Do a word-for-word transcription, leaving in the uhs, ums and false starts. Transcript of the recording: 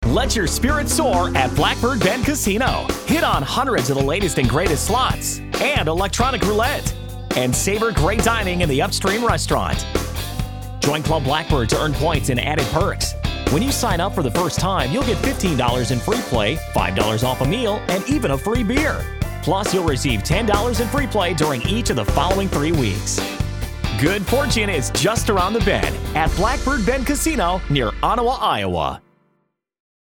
Let your spirit soar at Blackbird Bend Casino. Hit on hundreds of the latest and greatest slots and electronic roulette. And savor great dining in the Upstream restaurant. Join Club Blackbird to earn points and added perks. When you sign up for the first time, you'll get fifteen dollars in free play, five dollars off a meal, and even a free beer. Plus, you'll receive ten dollars in free play during each of the following three weeks. Good fortune is just around the bend at Blackbird Bend Casino near Ottawa, Iowa.